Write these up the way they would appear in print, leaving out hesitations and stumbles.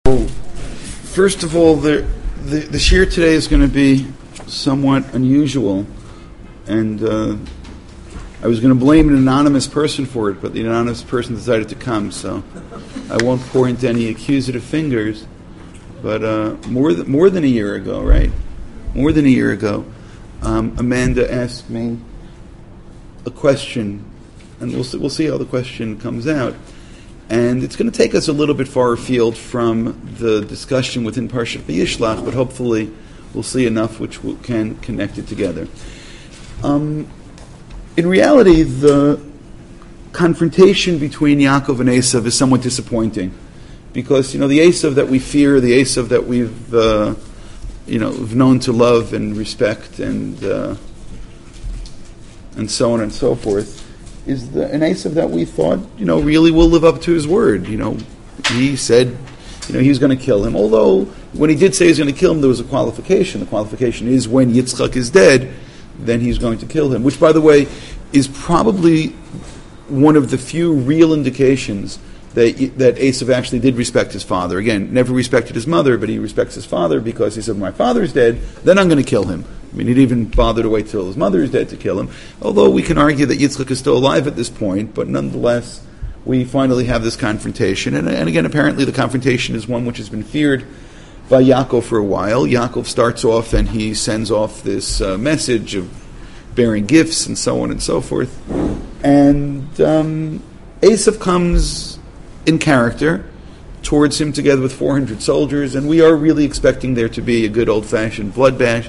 First of all, the shir today is going to be somewhat unusual, and I was going to blame an anonymous person for it, but the anonymous person decided to come, so I won't point any accusative fingers. But more than a year ago, right? More than a year ago, Amanda asked me a question, and we'll see how the question comes out. And it's going to take us a little bit far afield from the discussion within Parshat Vayishlach, but hopefully we'll see enough which can connect it together. In reality, the confrontation between Yaakov and Esav is somewhat disappointing, because the Esav that we fear, the Esav that we've known to love and respect, and so on and so forth, is an Esav that we thought, really will live up to his word. He said, he was going to kill him. Although, when he did say he was going to kill him, there was a qualification. The qualification is when Yitzchak is dead, then he's going to kill him. Which, by the way, is probably one of the few real indications that Esav actually did respect his father. Again, never respected his mother, but he respects his father because he said, my father's dead, then I'm going to kill him. He didn't even bother to wait till his mother is dead to kill him. Although we can argue that Yitzchak is still alive at this point, but nonetheless, we finally have this confrontation. And again, apparently the confrontation is one which has been feared by Yaakov for a while. Yaakov starts off and he sends off this message of bearing gifts and so on and so forth. And Esav comes in character towards him together with 400 soldiers, and we are really expecting there to be a good old-fashioned bloodbath,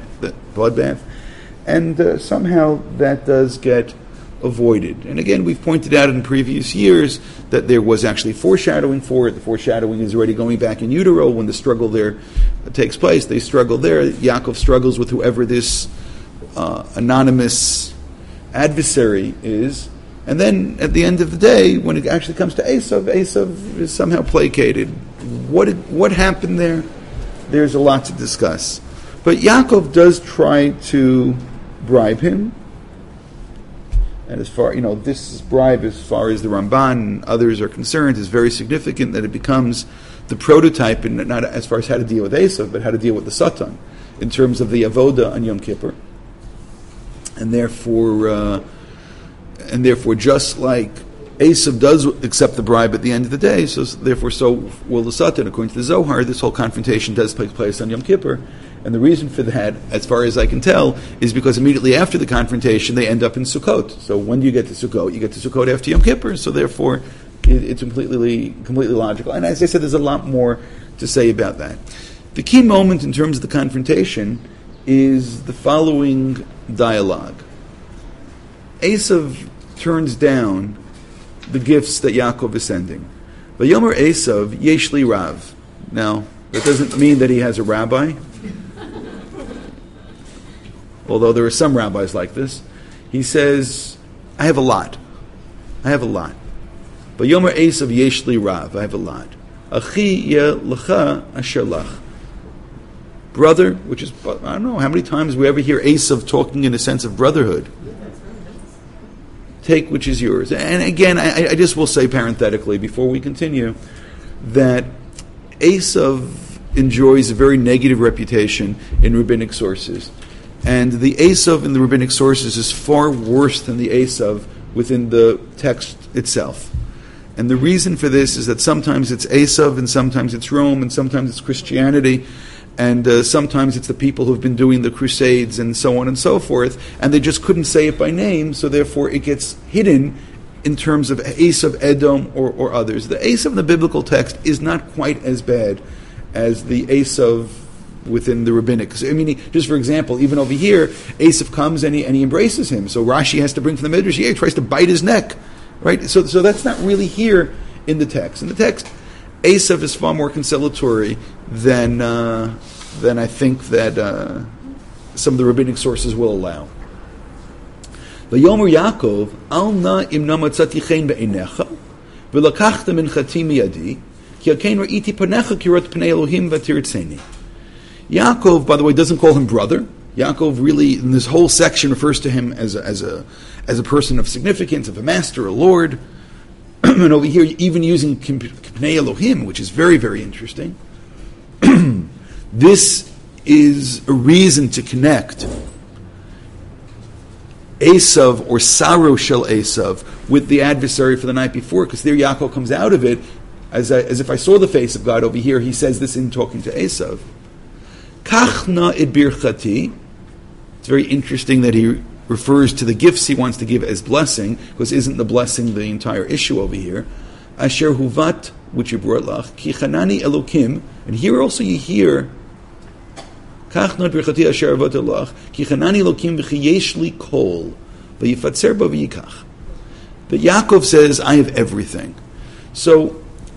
and somehow that does get avoided. And again, we've pointed out in previous years that there was actually foreshadowing for it. The foreshadowing is already going back in utero when the struggle there takes place. They struggle there. Yaakov struggles with whoever this anonymous adversary is. And then, at the end of the day, when it actually comes to Esav is somehow placated. What happened there? There's a lot to discuss. But Yaakov does try to bribe him. And as far, this bribe, as far as the Ramban and others are concerned, is very significant, that it becomes the prototype, and not as far as how to deal with Esav, but how to deal with the Satan, in terms of the Avoda on Yom Kippur. And therefore, just like Esav does accept the bribe at the end of the day, so will the Satan. According to the Zohar, this whole confrontation does take place on Yom Kippur. And the reason for that, as far as I can tell, is because immediately after the confrontation, they end up in Sukkot. So when do you get to Sukkot? You get to Sukkot after Yom Kippur, so therefore it's completely logical. And as I said, there's a lot more to say about that. The key moment in terms of the confrontation is the following dialogue. Esav turns down the gifts that Yaakov is sending. Vayomer Esav yesh li rav. Now, that doesn't mean that he has a rabbi, although there are some rabbis like this. He says, I have a lot. Vayomer Esav yesh li rav. I have a lot. Achi ye lecha asher lach. Brother, which is, I don't know how many times we ever hear Esav talking in a sense of brotherhood. Take which is yours. And again, I just will say parenthetically before we continue that Esav enjoys a very negative reputation in rabbinic sources. And the Esav in the rabbinic sources is far worse than the Esav within the text itself. And the reason for this is that sometimes it's Esav, and sometimes it's Rome, and sometimes it's Christianity, and sometimes it's the people who've been doing the Crusades and so on and so forth, and they just couldn't say it by name, so therefore it gets hidden in terms of Esav, Edom, or others. The Esav in the biblical text is not quite as bad as the Esav within the rabbinic. Just for example, even over here, Esav comes and he embraces him, so Rashi has to bring from the Midrash, he tries to bite his neck, right? So that's not really here in the text. In the text, Esav is far more conciliatory than I think that some of the rabbinic sources will allow. Vayomer Yaakov, al na imna matzati chen be'einecha, v'lakachta minchati miyadi, ki akein ra'iti panecha kirot pnei Elohim v'tirtzeni. Yaakov, by the way, doesn't call him brother. Yaakov really, in this whole section, refers to him as a person of significance, of a master, a lord. And over here, even using Pnei Elohim, which is very, very interesting. This is a reason to connect Esav or Saro Shel Esav with the adversary for the night before, because there Yaakov comes out of it as if I saw the face of God. Over here he says this in talking to Esav. Kachna et birchati. It's very interesting that he refers to the gifts he wants to give as blessing, because isn't the blessing the entire issue over here? Asher huvat, which you brought lach, ki chanani elokim, and here also you hear Kachna et birchati asher huvat lach, ki chanani elokim v'chi yesh li kol, v'yifatzer ba v'yikach. That Yaakov says, I have everything. So,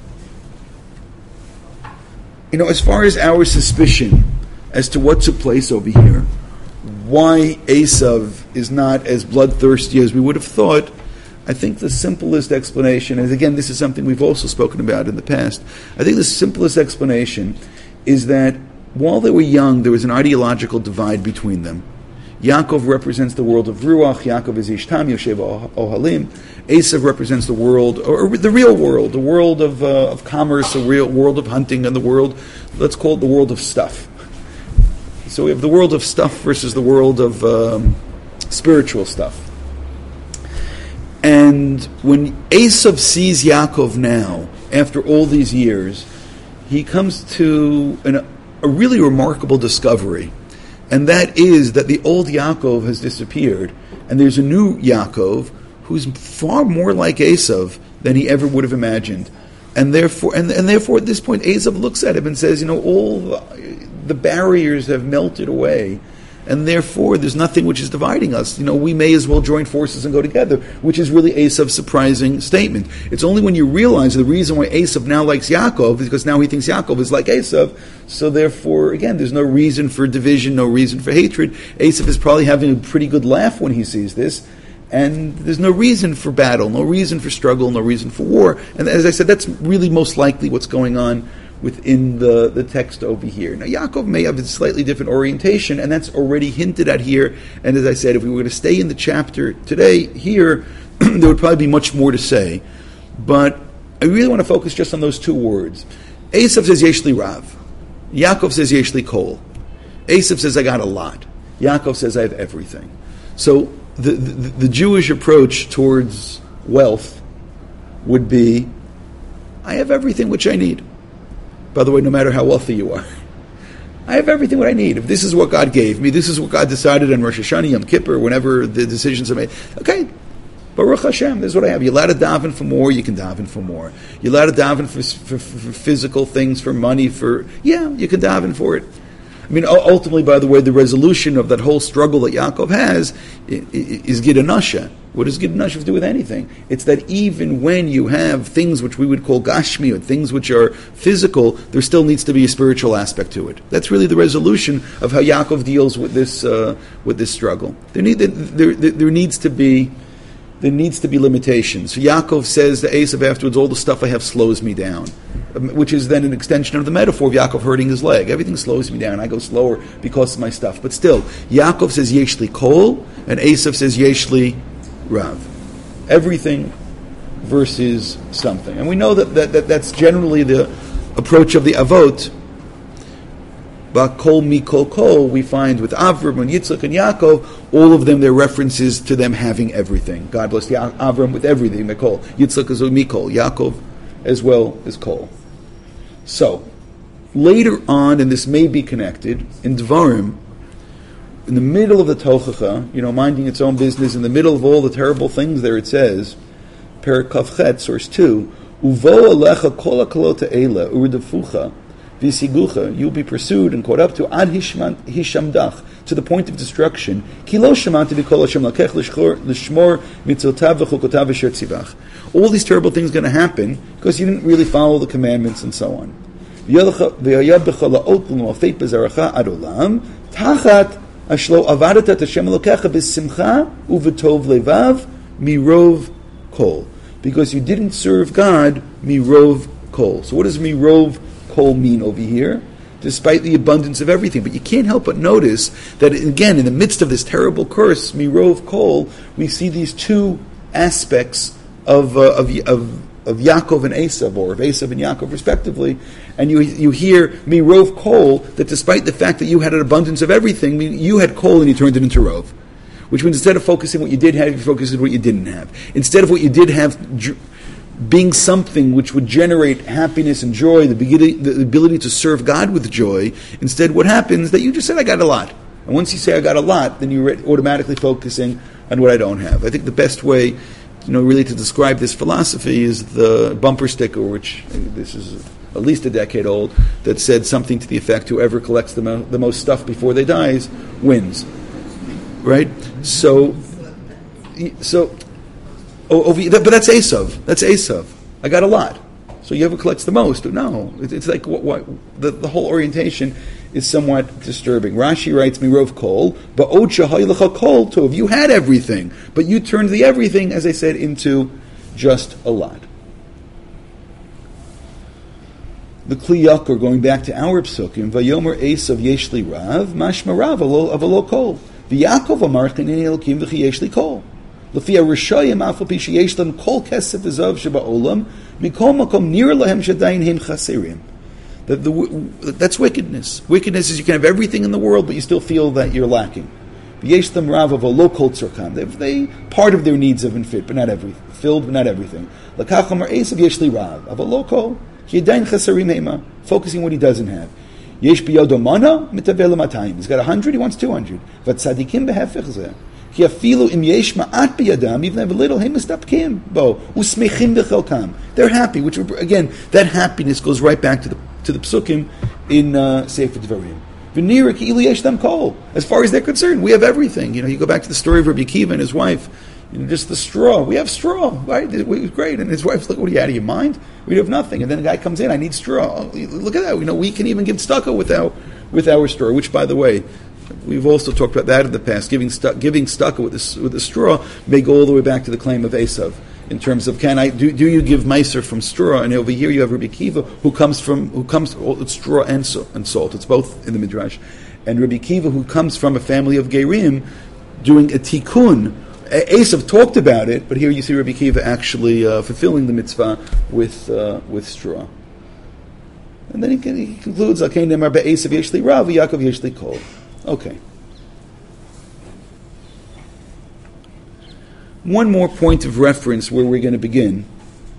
as far as our suspicion as to what took place over here, why Esav is not as bloodthirsty as we would have thought, I think the simplest explanation, and again, this is something we've also spoken about in the past, I think the simplest explanation is that while they were young, there was an ideological divide between them. Yaakov represents the world of Ruach, Yaakov is Ishtam, Yoshev Ohalim. Esav represents the world, or the real world, the world of commerce, the real world of hunting, and the world, let's call it the world of stuff. So we have the world of stuff versus the world of spiritual stuff. And when Esav sees Yaakov now, after all these years, he comes to a really remarkable discovery. And that is that the old Yaakov has disappeared, and there's a new Yaakov who's far more like Esav than he ever would have imagined. And therefore, therefore, at this point, Esav looks at him and says, all the barriers have melted away, and therefore there's nothing which is dividing us. We may as well join forces and go together, which is really Esav's surprising statement. It's only when you realize the reason why Esav now likes Yaakov is because now he thinks Yaakov is like Esav, so therefore, again, there's no reason for division, no reason for hatred. Esav is probably having a pretty good laugh when he sees this, and there's no reason for battle, no reason for struggle, no reason for war. And as I said, that's really most likely what's going on within the text over here. Now, Yaakov may have a slightly different orientation, and that's already hinted at here. And as I said, if we were going to stay in the chapter today, here, there would probably be much more to say. But I really want to focus just on those two words. Esav says, Yesh li Rav. Yaakov says, Yesh li Kol. Esav says, I got a lot. Yaakov says, I have everything. So the Jewish approach towards wealth would be, I have everything which I need. By the way, no matter how wealthy you are, I have everything what I need. If this is what God gave me, this is what God decided on Rosh Hashanah, Yom Kippur, whenever the decisions are made. Okay, Baruch Hashem, this is what I have. You're allowed to daven for more, you can daven for more. You're allowed to daven for physical things, for money, you can daven for it. I mean, ultimately, by the way, the resolution of that whole struggle that Yaakov has is Gidanasha. What does Gidanasha have to do with anything? It's that even when you have things which we would call Gashmi, or things which are physical, there still needs to be a spiritual aspect to it. That's really the resolution of how Yaakov deals with this struggle. There needs to be limitations. So Yaakov says to Esav afterwards, all the stuff I have slows me down, which is then an extension of the metaphor of Yaakov hurting his leg. Everything slows me down. I go slower because of my stuff. But still, Yaakov says Yesh li Kol, and Esav says Yesh li Rav. Everything versus something. And we know that's generally the approach of the Avot. But Kol Mikol Kol, we find with Avram and Yitzchak and Yaakov, all of them, they're references to them having everything. God bless Avram with everything, Mikol. Yitzchak is Mikol. Yaakov as well as Kol. So, later on, and this may be connected, in Dvarim, in the middle of the Tochacha, minding its own business, in the middle of all the terrible things there, it says, Perek Kaf Chet, source 2, Uvo alecha kol hakolot ha'ela u'redafucha v'sigucha, you'll be pursued and caught up to ad hishamdach, to the point of destruction. Ki lo shamanti v'kol Hashem lakech l'shmor mitzotav v'chukotav v'sher tzivach. All these terrible things are going to happen because you didn't really follow the commandments and so on. V'yayad b'chol ha'ot l'mofet b'zaracha ad olam tachat ashlo avadat et Hashem elokecha b'simcha u'v'tov levav mirov kol. Because you didn't serve God mirov kol. So what does mirov kol mean over here? Despite the abundance of everything. But you can't help but notice that, again, in the midst of this terrible curse, mirov kol, we see these two aspects of Yaakov and Esav, or of Esav and Yaakov respectively, and you hear mirov kol, that despite the fact that you had an abundance of everything, you had kol and you turned it into rov. Which means instead of focusing what you did have, you focused on what you didn't have. Instead of what you did have being something which would generate happiness and joy, the ability to serve God with joy, instead what happens that you just said, I got a lot. And once you say I got a lot, then you're automatically focusing on what I don't have. I think the best way, really to describe this philosophy is the bumper sticker, which this is at least a decade old, that said something to the effect, whoever collects the most stuff before they dies wins. Right? But that's Esav. That's Esav. I got a lot. So whoever collects the most. No. It's like the whole orientation is somewhat disturbing. Rashi writes, Mirov kol, ba'od shahaylecha kol tov. You had everything, but you turned the everything, as I said, into just a lot. The Kli Yakar, going back to our psukim, Vayomer Esav yeshli rav, mashma rav avalo kol. V'Yaakov amar chinei elokim v'chi yeshli kol. L'fi ha-rishayim afal pi sheyesh lam kol kesef v'zav sheba'olam, mikol makom nir lahem shadayin hem chasirim. That's wickedness. Wickedness is you can have everything in the world, but you still feel that you're lacking. V'yesh lam rav avalo kol tzorkam. They part of their needs have been filled, but not everything. L'kach amar Esav yeshli rav avalo kol. He yadayin chasirim hema, focusing what he doesn't have. Yesh biyodo mana mitavel matayim. He's got 100, he wants 200. V'tzadikim behefech zeh. Ki afilu im yesh ma'at biyadam, even if a little, he mistapkim bo usmechim b'chelkam. They're happy. Which again, that happiness goes right back to the psukim in Sefer Devarim. V'nira ki ilu yesh dam kol. As far as they're concerned, we have everything. You go back to the story of Rabbi Akiva and his wife. Just the straw. We have straw, right? It was great. And his wife's like, what are you, out of your mind? We have nothing. And then the guy comes in, I need straw. Look at that. We can even give tzedakah with our straw, which, by the way, we've also talked about that in the past. Giving tzedakah with the straw may go all the way back to the claim of Esav. In terms of, do you give meiser from straw? And over here you have Rabbi Akiva who comes it's straw and salt. It's both in the Midrash. And Rabbi Akiva who comes from a family of Gerim doing a tikkun. Esav talked about it, but here you see Rabbi Akiva actually fulfilling the mitzvah with straw. And then he concludes, Esav yeshli rav, Yaakov yeshli kol. Okay. One more point of reference where we're going to begin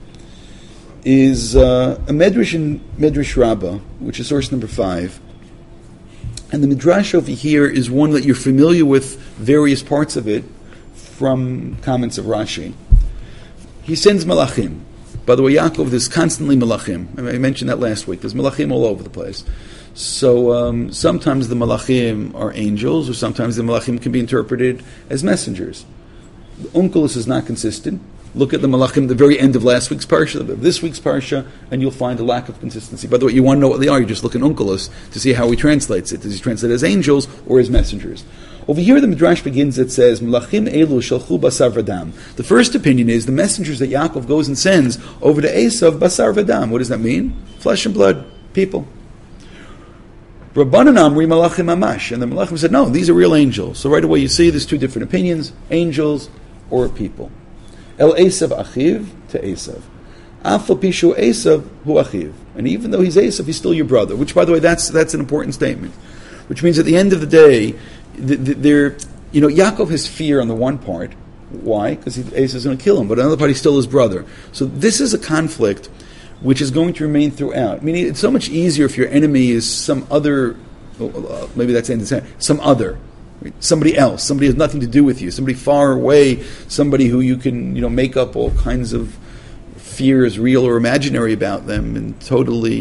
is a Medrash in Medrash Rabbah, which is source number 5. And the Midrash over here is one that you're familiar with various parts of it, from comments of Rashi. He sends malachim. By the way, Yaakov, there's constantly malachim. I mentioned that last week. There's malachim all over the place. So sometimes the malachim are angels, or sometimes the malachim can be interpreted as messengers. The Onkelos is not consistent. Look at the malachim at the very end of last week's parsha, this week's parsha, and you'll find a lack of consistency. By the way, you want to know what they are, you just look at Onkelos to see how he translates it. Does he translate it as angels or as messengers? Over here, the Midrash begins, it says, Melachim elu shalchu basar v'dam. The first opinion is the messengers that Yaakov goes and sends over to Esav, basar v'dam. What does that mean? Flesh and blood, people. Rabbanan amri malachim amash. And the Malachim said, no, these are real angels. So right away you see there's two different opinions, angels or people. El Esav achiv to Esav. Afal pishu Esav hu achiv. And even though he's Esav, he's still your brother. Which, by the way, that's an important statement. Which means at the end of the day, Yaakov has fear on the one part. Why? Because Esav is going to kill him. But on the other part, he's still his brother. So this is a conflict which is going to remain throughout. I mean, it's so much easier if your enemy is some other, maybe that's some other, right? Somebody else, somebody who has nothing to do with you, somebody far away, somebody who you can, make up all kinds of fears, real or imaginary, about them, and totally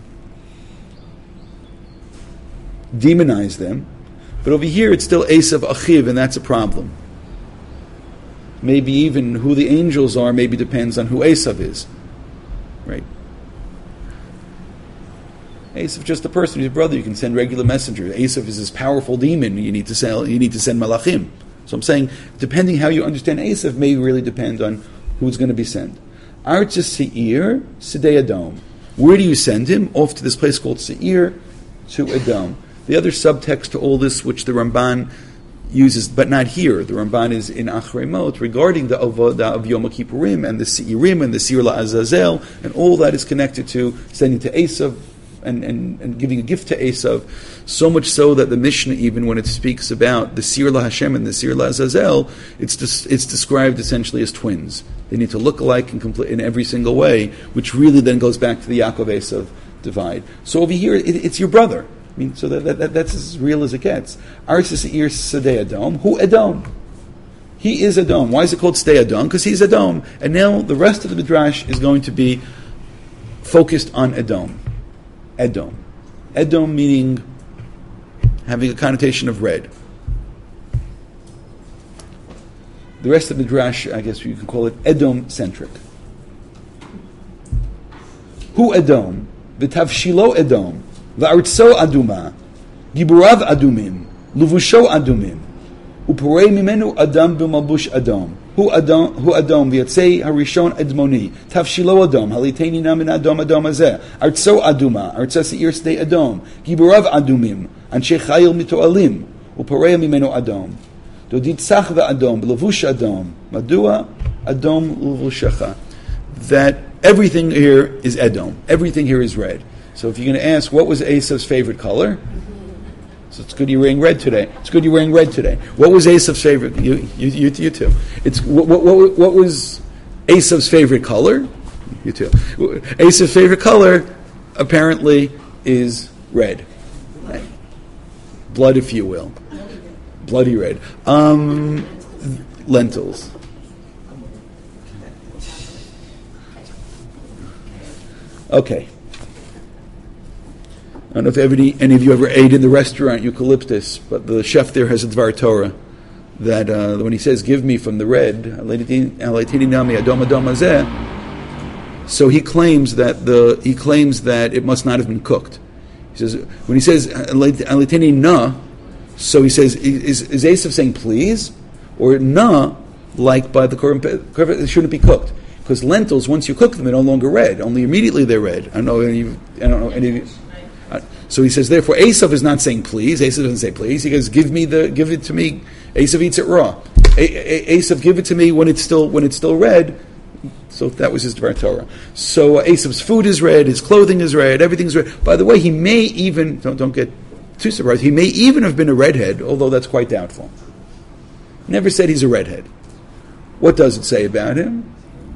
demonize them. But over here, it's still Esav Achiv, and that's a problem. Maybe even who the angels are maybe depends on who Esav is. Right? Esav is just a person, his brother. You can send regular messengers. Esav is this powerful demon. You need to send malachim. So I'm saying, depending how you understand Esav, may really depend on who's going to be sent. Arza Seir, Sidei Edom. Where do you send him? Off to this place called Seir, to Edom. The other subtext to all this, which the Ramban uses, but not here. The Ramban is in Achrei Mot regarding the Avodah of Yom Kippurim and the Seirim and the Sir LaAzazel, and all that is connected to sending to Esav and giving a gift to Esav. So much so that the Mishnah, even when it speaks about the Sir LaHashem and the Sir LaAzazel, it's described essentially as twins. They need to look alike in every single way, which really then goes back to the Yaakov Esav divide. So over here, it's your brother. I mean, so that's as real as it gets. Arsis Ir Sadeh Adom. Who Edom? He is Edom. Why is it called Stay Edom? Because he's Edom. And now the rest of the Midrash is going to be focused on Edom. Edom. Edom meaning having a connotation of red. The rest of the Midrash, I guess you can call it Edom-centric. Hu Edom. V'tavshilo Edom. Va'artso aduma, giburav adumim, luvusho adumim, uporei mimenu adam b'malbush adam. Hu adam v'yatzei harishon edmoni, tavshilo adam, haliteni na min adam azeh, artso aduma, artsa seir sdei adam, giburav adumim, anshe chayil mitoalim, uporei mimenu adam. Dodit tzach v'adam, b'levush adam, madua adam luvushecha. That everything here is Edom. Everything here is red. So if you're going to ask, what was Esav's favorite color? So it's good you're wearing red today. It's good you're wearing red today. What was Esav's favorite? You too. It's what was Esav's favorite color? You too. Esav's favorite color apparently is red. Blood, if you will. Bloody red. Lentils. Okay. I don't know if any of you ever ate in the restaurant Eucalyptus, but the chef there has a Dvar Torah that when he says, give me from the red, so he claims that it must not have been cooked. He says, when he says, na, so he says, is Esav saying please? Or na, like by the Korban, it shouldn't be cooked. Because lentils, once you cook them, they're no longer red. Only immediately they're red. I don't know any of you. So he says, therefore, Esav is not saying please. Esav doesn't say please. He goes, give it to me. Esav eats it raw. Esav, give it to me when it's still red. So that was his Dvar Torah. So Esav's food is red, his clothing is red, everything's red. By the way, he may even, don't get too surprised, he may even have been a redhead, although that's quite doubtful. Never said he's a redhead. What does it say about him?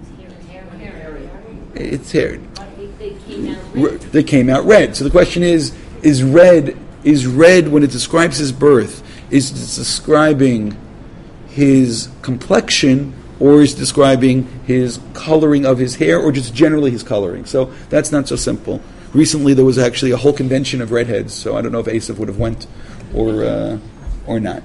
It's haired. They came out red. So the question is red when it describes his birth, is it describing his complexion, or is it describing his coloring of his hair, or just generally his coloring? So that's not so simple. Recently there was actually a whole convention of redheads, so I don't know if Esav would have went or not.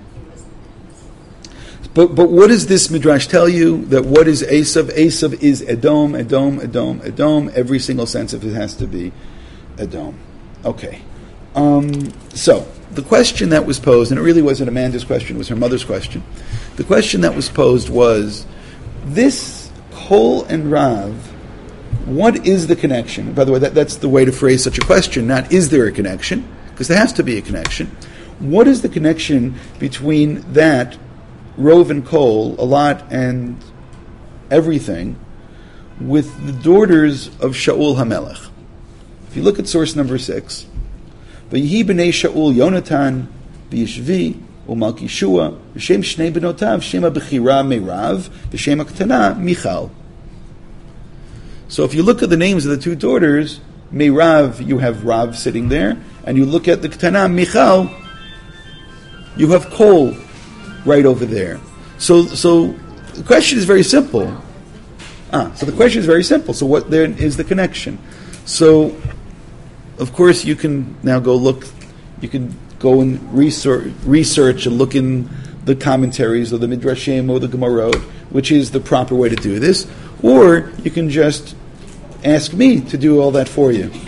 But what does this Midrash tell you? That what is Esav? Esav is Edom, Edom, Edom, Edom. Every single sense of it has to be Edom. Okay. So, the question that was posed, and it really wasn't Amanda's question, it was her mother's question. The question that was posed was, this Kol and Rav, what is the connection? By the way, that's the way to phrase such a question, not is there a connection, because there has to be a connection. What is the connection between that Rov and Kol, a lot and everything, with the daughters of Shaul HaMelech? If you look at source number 6, V'yihi b'nei Shaul Yonatan v'yishvi u'malkishua v'shem shnei benotav shem ha'bechira Meirav v'shem ha'ktana Michal. So if you look at the names of the two daughters, Meirav, you have Rav sitting there, and you look at the Ktana Michal, you have Kol right over there. So the question is very simple. So the question is very simple. So what then is the connection? So, of course, you can now go look. You can go and research and look in the commentaries or the Midrashim or the Gemara, which is the proper way to do this. Or you can just ask me to do all that for you.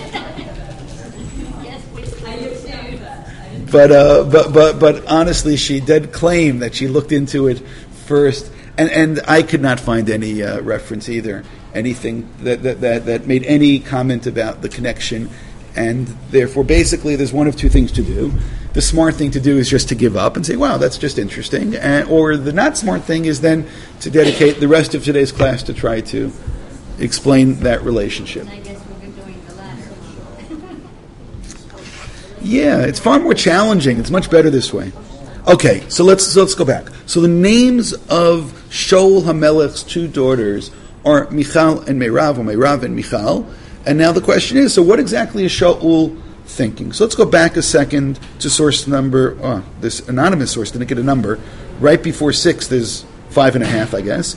But honestly, she did claim that she looked into it first, and I could not find any reference either, anything that made any comment about the connection, and therefore, basically, there's one of two things to do. the smart thing to do is just to give up and say, wow, that's just interesting. Or the not smart thing is then to dedicate the rest of today's class to try to explain that relationship. And I guess we're doing the latter. Yeah, it's far more challenging. It's much better this way. Okay, so let's go back. So the names of Shaul HaMelech's two daughters are Michal and Meirav, or Meirav and Michal. And now the question is, so what exactly is Shaul thinking? So let's go back a second to source number, this anonymous source didn't get a number. Right before 6, there's 5.5, I guess.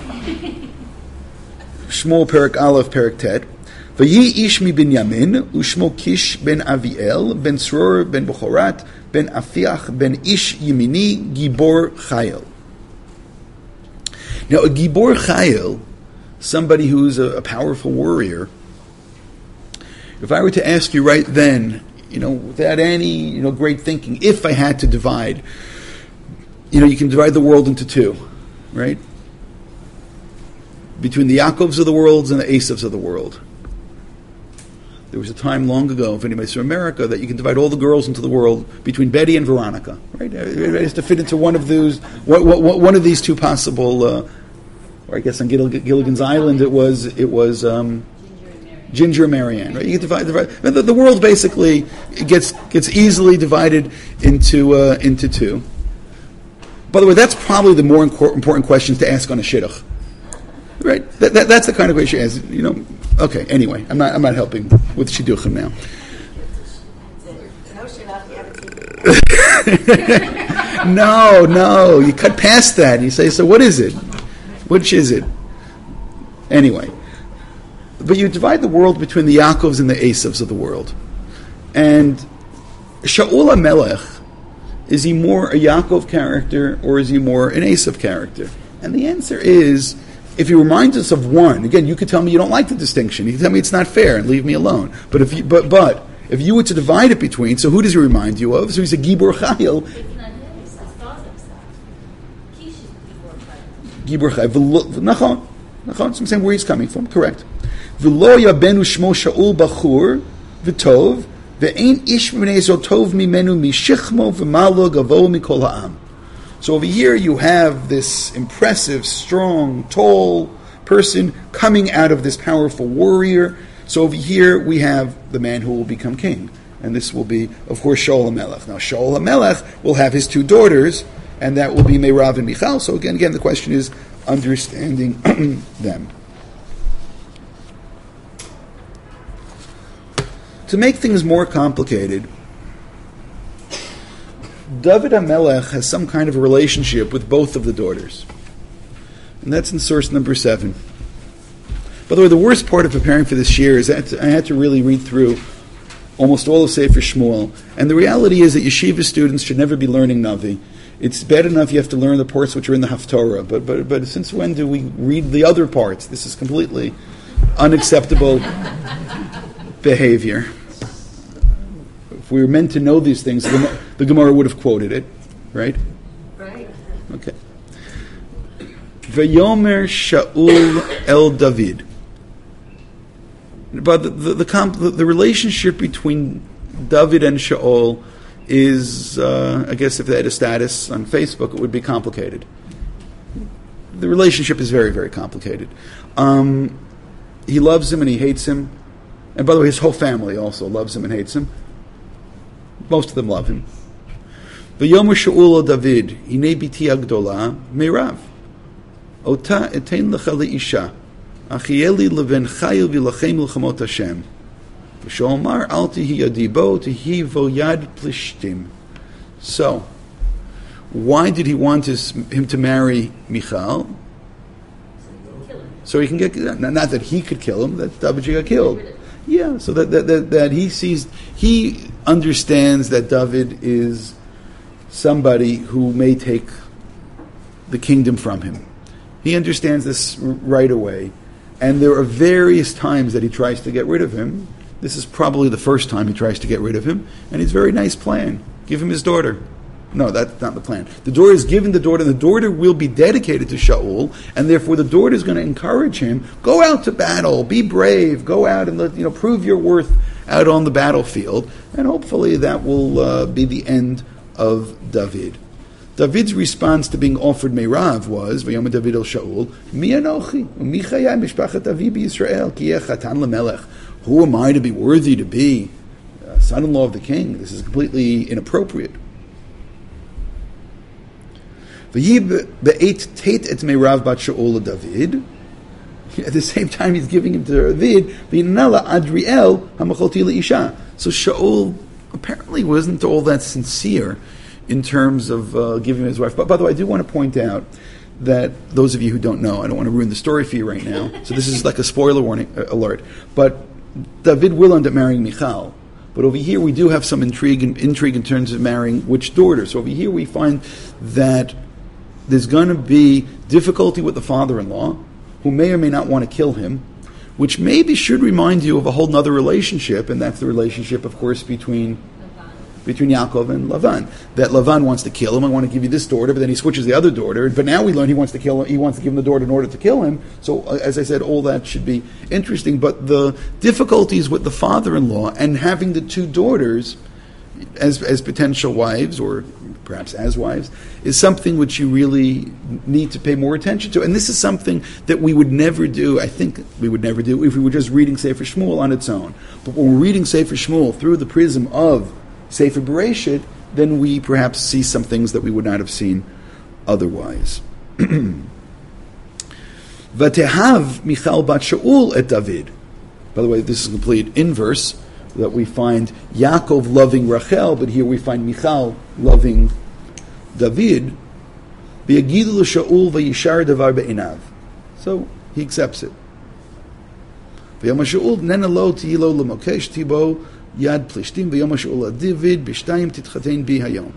Shmuel Perik Aleph Perik Tet. V'yi ish mi ben Yamin, u'shmo Kish ben Aviel, ben Tzror ben Bechorat, ben Afiach, ben Ish Yemini, Gibor Chayil. Now, a Gibor Chayil, somebody who's a powerful warrior, if I were to ask you right then, without any, great thinking, if I had to divide, you can divide the world into two, right? Between the Yaakovs of the world and the Esavs of the world. There was a time long ago, if anybody's from America, that you can divide all the girls into the world between Betty and Veronica, right? Everybody has to fit into one of these two possible, or I guess on Gilligan's Island it was Ginger and Marianne, right? You get divide. The world basically gets easily divided into two. By the way, that's probably the more important questions to ask on a shidduch, right? That's the kind of question you ask. Okay. Anyway, I'm not helping with shidduchim now. No, you cut past that and you say, so what is it? Which is it? Anyway. But you divide the world between the Yaakovs and the Esavs of the world. And Shaul HaMelech, is he more a Yaakov character or is he more an Esav character? And the answer is, if he reminds us of one, again, you could tell me you don't like the distinction. You can tell me it's not fair and leave me alone. But if you were to divide it between, so who does he remind you of? So he's a Gibor Chayil. It's not him, it's his father. Kish is Gibor Chayil. Nachon. So I'm saying where he's coming from. Correct. V'lo yabenu shmo Shaul bachur v'tov ve'ein ish b'nei tov mimenu mishichmo v'malo gavo mikol ha'am. So over here you have this impressive, strong, tall person coming out of this powerful warrior. So over here we have the man who will become king. And this will be, of course, Shaul HaMelech. Now Shaul HaMelech will have his two daughters, and that will be Meirav and Michal. So again, the question is understanding them. To make things more complicated, David HaMelech has some kind of a relationship with both of the daughters. And that's in source number 7. By the way, the worst part of preparing for this year is that I had to really read through almost all of Sefer Shmuel. And the reality is that yeshiva students should never be learning Navi. It's bad enough you have to learn the parts which are in the Haftorah, but since when do we read the other parts? This is completely unacceptable behavior. If we were meant to know these things, the Gemara would have quoted it, right? Right. Okay. Vayomer Shaul el David. But the relationship between David and Shaul is, I guess if they had a status on Facebook, it would be complicated. The relationship is very, very complicated. He loves him and he hates him. And by the way, his whole family also loves him and hates him. Most of them love him. Vayomer Shaul el David, Hinei biti agdola Meirav. Ota etein lecha leisha. Achieli leven chayu v'lachem l'chamot Hashem. V'sholmar al tihi yadibo tihi voyad plishtim. So, why did he want him to marry Michal? So he can get, not that he could kill him, that David got killed. Yeah, so that he understands that David is somebody who may take the kingdom from him. He understands this right away. And there are various times that he tries to get rid of him. This is probably the first time he tries to get rid of him. And it's a very nice plan. Give him his daughter. No, that's not the plan. The daughter is given the daughter, and the daughter will be dedicated to Shaul, and therefore the daughter is going to encourage him, go out to battle, be brave, go out and prove your worth out on the battlefield, and hopefully that will be the end of David. David's response to being offered Meirav was, V'yom David el Shaul, Mi anochi, mi chayai mishpachat avi b'Yisrael, ki yeh chatan lemelech. Who am I to be worthy to be son-in-law of the king? This is completely inappropriate. Be'et tate et Meirav bat Shaul David. At the same time, he's giving him to David. V'inala Adriel hamacholti leisha. So Shaul apparently wasn't all that sincere in terms of giving him his wife. But by the way, I do want to point out that those of you who don't know, I don't want to ruin the story for you right now. So this is like a spoiler warning alert. But David will end up marrying Michal. But over here we do have some intrigue in terms of marrying which daughter. So over here we find that there's going to be difficulty with the father-in-law, who may or may not want to kill him, which maybe should remind you of a whole other relationship, and that's the relationship, of course, between Yaakov and Lavan. That Lavan wants to kill him. I want to give you this daughter, but then he switches the other daughter. But now we learn he wants to kill him. He wants to give him the daughter in order to kill him. So, as I said, all that should be interesting. But the difficulties with the father-in-law and having the two daughters as potential wives, or perhaps as wives, is something which you really need to pay more attention to. And this is something that we would never do, I think we would never do, if we were just reading Sefer Shmuel on its own. But when we're reading Sefer Shmuel through the prism of Sefer Bereshit, then we perhaps see some things that we would not have seen otherwise. Vatehav Michal bat Shaul et David. By the way, this is a complete inverse, that we find Yaakov loving Rachel, but here we find Michal loving David. V'yagidu l'Shaul v'yishar davar be'inav. So he accepts it. V'yom Shaul nena lo tiyilo l'mokesh tibo Yad Plishtim v'yom Shaul David b'shtayim titchatein bi hayom.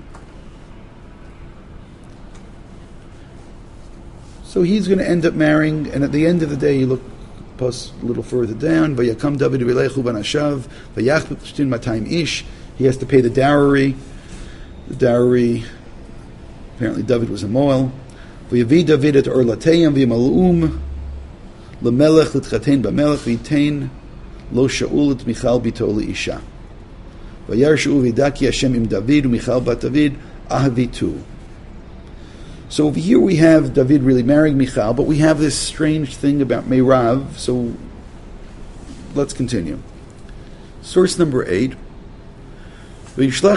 So he's going to end up marrying, and at the end of the day, you look a little further down. Vayakam David v'leichu banashav v'yach Plishtim 200 ish. He has to pay the dowry. The dowry. Apparently, David was a moel. V'yavi David et orlateyam v'yamalum l'melech l'tchatein b'melech v'yitain lo Shaul et Michal bito leisha. Vayar Shaul v'yidaki Hashem im David u'Michal bat David ahavitu. So over here we have David really marrying Michal, but we have this strange thing about Meirav. So let's continue. Source number 8. So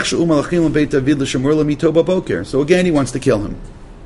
again, he wants to kill him.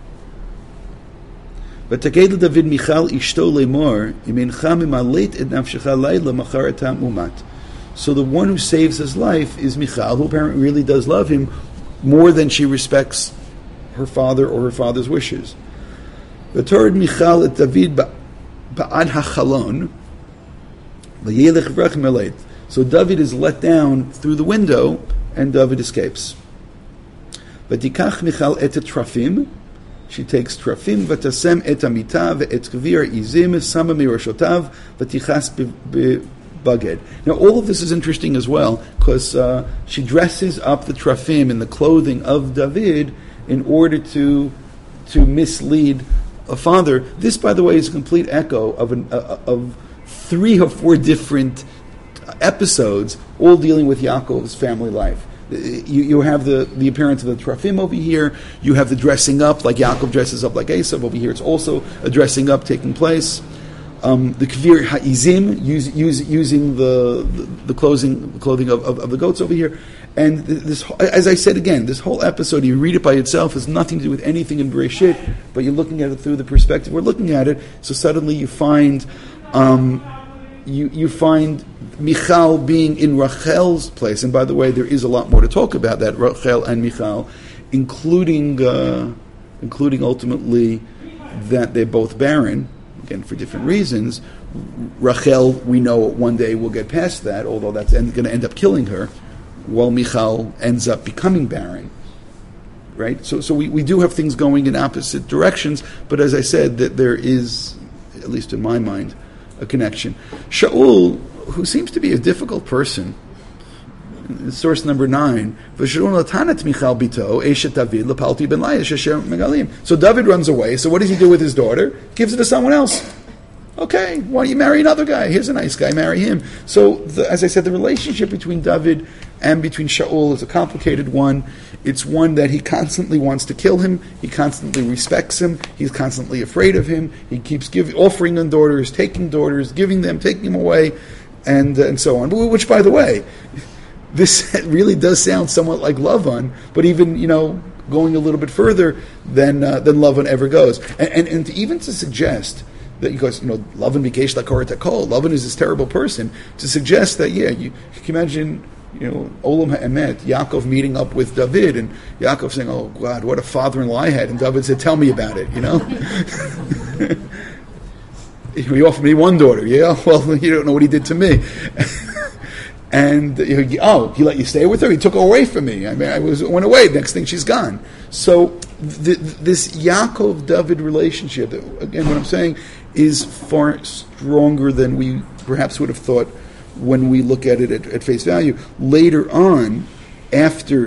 So the one who saves his life is Michal, who apparently really does love him more than she respects her father or her father's wishes. V'torad Michal et David ba'ad hachalon v'yelech v'rach meleit. So David is let down through the window, and David escapes. V'tikach Michal et trafim. She takes trafim v'tasem et amita ve'et kvir izim sama miroshotav v'tichas baged. Now all of this is interesting as well, because she dresses up the trafim in the clothing of David in order to mislead a father. This, by the way, is a complete echo of 3 or 4 different episodes, all dealing with Yaakov's family life. You have the appearance of the Trafim over here. You have the dressing up, like Yaakov dresses up like Esav. Over here, it's also a dressing up taking place. The Kvir Ha'izim, using the clothing of the goats over here. And this, as I said again, this whole episode, you read it by itself, has nothing to do with anything in Bereshit, but you're looking at it through the perspective we're looking at it. So suddenly you find you find Michal being in Rachel's place. And by the way, there is a lot more to talk about that, Rachel and Michal, including ultimately that they're both barren, again for different reasons. Rachel, we know one day will get past that, although that's going to end up killing her, while Michal ends up becoming barren. Right? So we do have things going in opposite directions, but as I said, that there is, at least in my mind, a connection. Shaul, who seems to be a difficult person, source number 9. So David runs away. So what does he do with his daughter? Gives it to someone else. Okay, why don't you marry another guy? Here's a nice guy, marry him. So, as I said, the relationship between David and between Shaul is a complicated one. It's one that he constantly wants to kill him. He constantly respects him. He's constantly afraid of him. He keeps offering them daughters, taking daughters, giving them, taking them away, and so on. Which, by the way, this really does sound somewhat like Lavan, but even, going a little bit further than Lavan ever goes. And even to suggest that, because Lavan bikesh lakor takol, Lavan is this terrible person, to suggest that you can imagine Olam ha'emet, Yaakov meeting up with David, and Yaakov saying, "Oh God, what a father-in-law I had," and David said, "Tell me about it." He offered me one daughter. Yeah, well, you don't know what he did to me. And he let you stay with her? He took her away from me. I mean, went away. Next thing, she's gone. So this Yaakov-David relationship, again, what I'm saying, is far stronger than we perhaps would have thought when we look at it at face value. Later on, after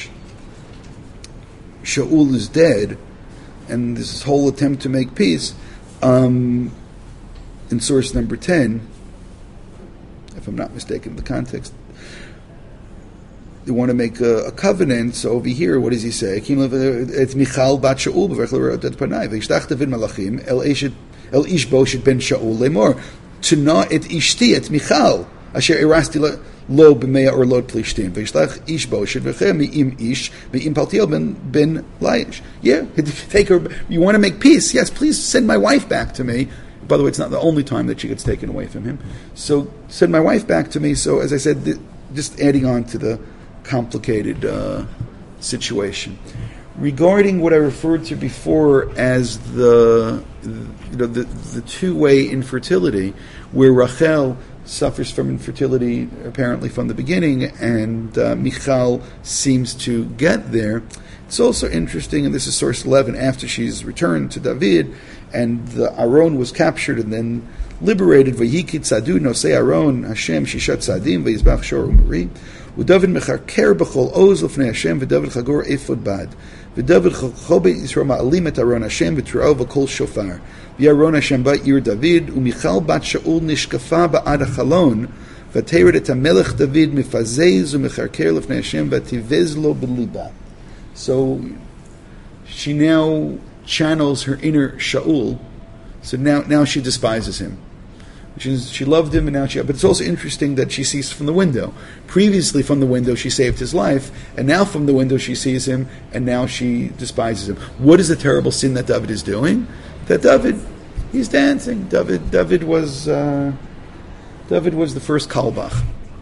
Shaul is dead, and this whole attempt to make peace, in source number 10, if I'm not mistaken, the context, they want to make a covenant. So over here, what does he say? It's Michal bat Shaul b'v'rech panai v'yishtach David malachim el ish boshet ben Shaul lemor tna et ishti et Michal asher irasti lo b'meya or lo plishtim v'yishtach ish boshet v'chem mi'im ish mi'im paltiel ben Laish. Yeah, take her. You want to make peace? Yes, please send my wife back to me. By the way, it's not the only time that she gets taken away from him. So send my wife back to me. So as I said, just adding on to the complicated situation. Regarding what I referred to before as the two-way infertility, where Rachel suffers from infertility apparently from the beginning, and Michal seems to get there. It's also interesting, and this is source 11, after she's returned to David, and the Aron was captured and then liberated. Vayiki tzadu nosei Aron Hashem shishat tzadim vayizbach shor umari. Udavid mecharker b'chol oz l'fnei Hashem v'David chagor efod bad. V'David chobe Yisrael ma'alim et Aron Hashem v'tru'o v'kol shofar. V'Aron Hashem bat Ir David u'Michal bat Shaul nishkafa ba'ad hachalon v'teiret et hamelech David mifazez u'mecharker l'fnei Hashem v'tivez lo b'liba. So she now channels her inner Shaul. So now she despises him. She loved him, and now but it's also interesting that she sees from the window. Previously, from the window, she saved his life, and now from the window she sees him, and now she despises him. What is the terrible sin that David is doing? He's dancing. David was the first Kalbach.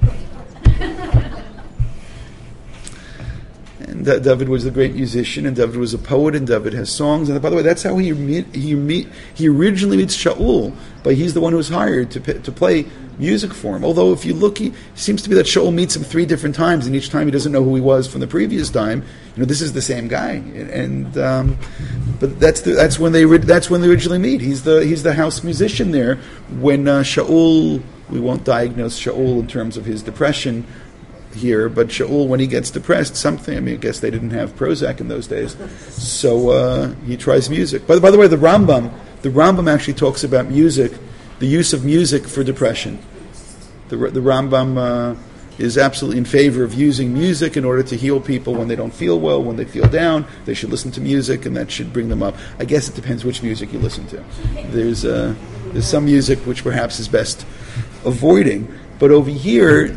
And David was a great musician, and David was a poet, and David has songs. And by the way, that's how he originally meets Shaul, but he's the one who's hired to play music for him. Although if you look, he seems to be that Shaul meets him 3 different times, and each time he doesn't know who he was from the previous time. This is the same guy, and but that's when they originally meet. He's the house musician there when Shaul. We won't diagnose Shaul in terms of his depression here, but Shaul, when he gets depressed, I guess they didn't have Prozac in those days, so he tries music. By the way, the Rambam actually talks about music, the use of music for depression. The Rambam is absolutely in favor of using music in order to heal people when they don't feel well, when they feel down. They should listen to music, and that should bring them up. I guess it depends which music you listen to. There's some music which perhaps is best avoiding, but over here.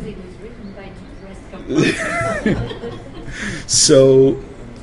So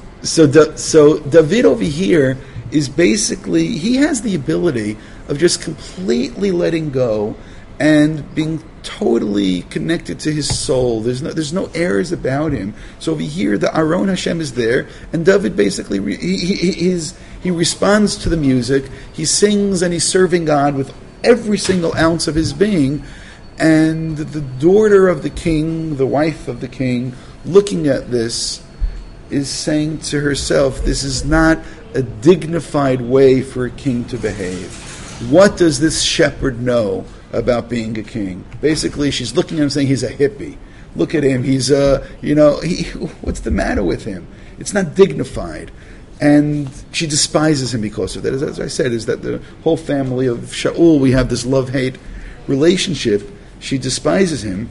David over here is basically, he has the ability of just completely letting go and being totally connected to his soul. There's no errors about him. So over here, the Aron Hashem is there, and David basically he responds to the music. He sings and he's serving God with every single ounce of his being. And the daughter of the king, the wife of the king, looking at this, is saying to herself, this is not a dignified way for a king to behave. What does this shepherd know about being a king? Basically, she's looking at him saying he's a hippie. Look at him. He's, what's the matter with him? It's not dignified. And she despises him because of that. As I said, is that the whole family of Shaul, we have this love-hate relationship. She despises him.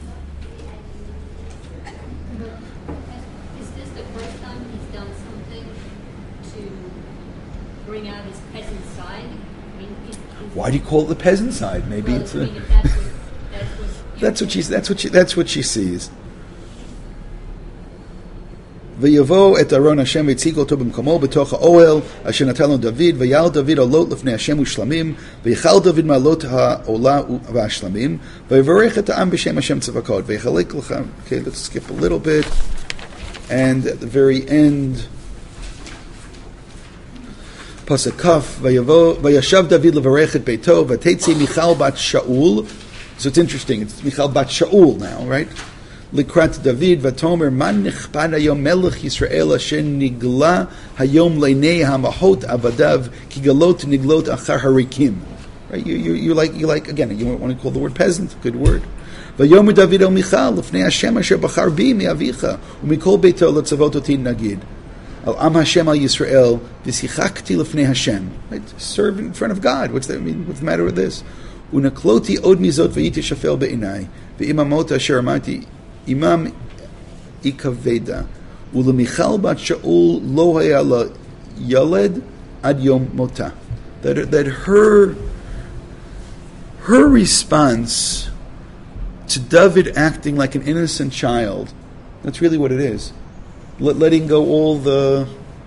Is this the first time he's done something to bring out his peasant side? I mean, Why do you call it the peasant side? Maybe it's if that's what she sees. ויבוא את ארון השם ויציג אותו במקומו בתוך האוהל אשר נתן לו דוד ויעל דוד עלות לפני השם ושלמים ויכל דוד מעלות העולה והשלמים ויברך את העם בשם השם צבקות ויחלק לך. Okay, let's skip a little bit, and at the very end פסוק כ' וישב דוד לברך את ביתו ותצא מיכל בת שאול. So it's interesting, it's מיכל בת שאול now, right? לקראת דוד ותאמר מה נכפד היום מלך ישראל אשר נגלה היום לעיני המעות עבדיו כי גלות נגלות אחר הריקים. Right? You like again, you want to call the word peasant, good word. ויאמר דוד אל מיכל לפני השם אשר בחר בי מאביך ומכל ביתו לצוות אותי נגיד על עם השם על ישראל ושיחקתי לפני השם. Right? Serve in front of God. What's that mean? What's the matter with this? ונקלותי עוד מזאת והייתי שפל בעיניי ועם המות אשר אמרתי Imam Ikaveda Ulamichal bat Shaul lo haya la yaled ad yom mota. That her response to David acting like an innocent child, that's really what it is. Letting go all the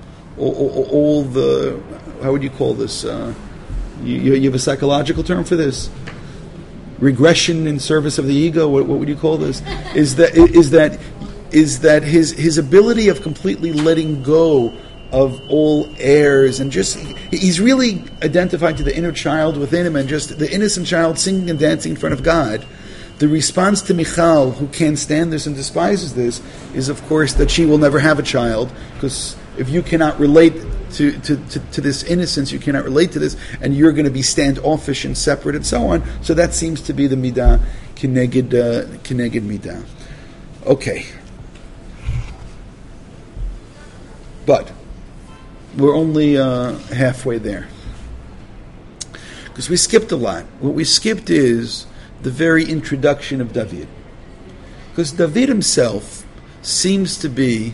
how would you call this? You have a psychological term for this? Regression in service of the ego. What would you call this? Is that his ability of completely letting go of all airs and just he's really identified to the inner child within him and just the innocent child singing and dancing in front of God. The response to Michal, who can't stand this and despises this, is of course that she will never have a child, because if you cannot relate to this innocence, you cannot relate to this, and you're going to be standoffish and separate and so on. So that seems to be the midah kineged midah. Okay. But we're only halfway there. Because we skipped a lot. What we skipped is the very introduction of David. Because David himself seems to be